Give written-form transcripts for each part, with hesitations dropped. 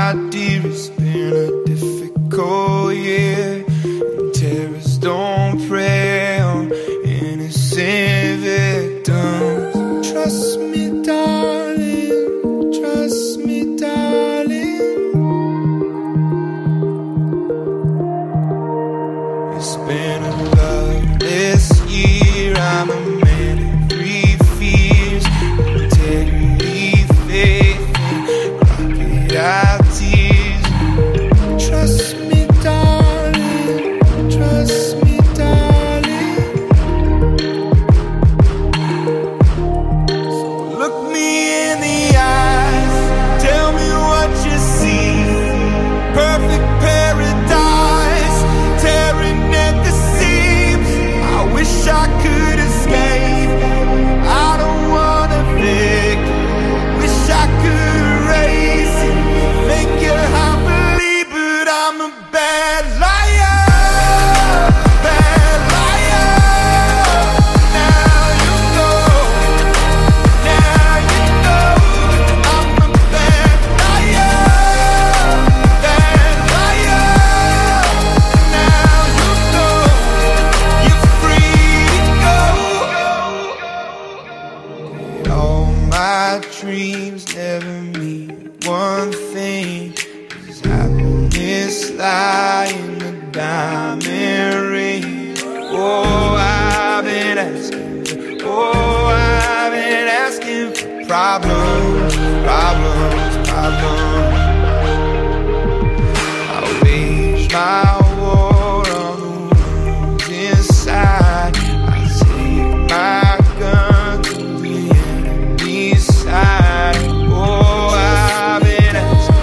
my dear, it's been a difficult year, and terrorists don't prey on innocent victims. Trust me, darling, trust me, darling. It's been a loveless year. I'm a man of three fears: integrity, faith, and crocodile tears. Trust me, darling, trust me, darling. So look me in the eyes, tell me what you see. Perfect paradise, tearing at the seams. I wish I could escape. I don't wanna fake. Wish I could erase it, make you happily, but I'm a bad liar, bad liar. Now you know, now you know. I'm a bad liar, bad liar. Now you know, you're free to go. All my dreams never mean one thing. Does happiness lie in the diamond ring? Oh, I've been asking for problems, problems, problems. I wage my war on the ones inside. I take my gun to the enemy's side. Oh, I've been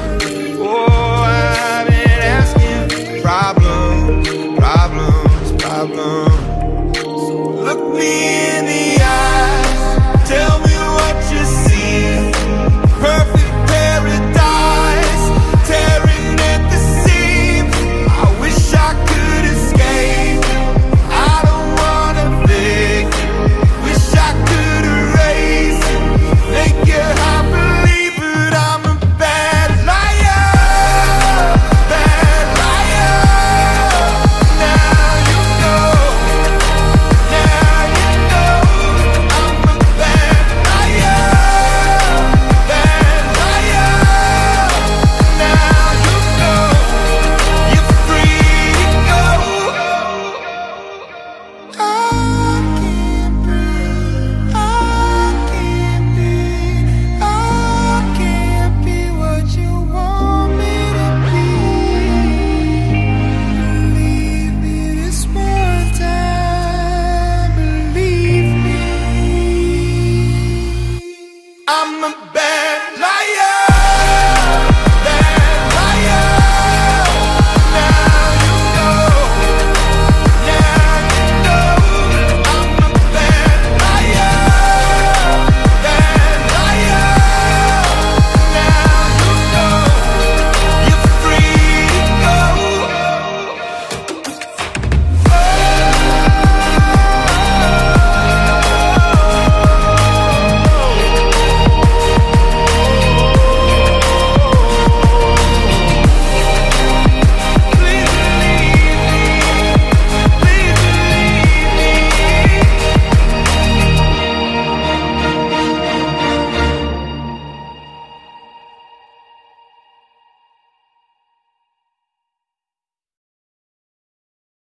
asking for problems, problems, problems. So look me in the eyes, tell me what you see. Perfect paradise, tearing at the seams. I wish I could escape. I don't wanna fake. Wish I could erase it, make you happily, but I'm a bad liar, bad liar. Now you know, now you know. I'm a bad liar, bad liar. Now you know, you're free to go. I can't breathe, I can't be, I can't be what you want me to be. Believe me this one time, believe me. I'm a bad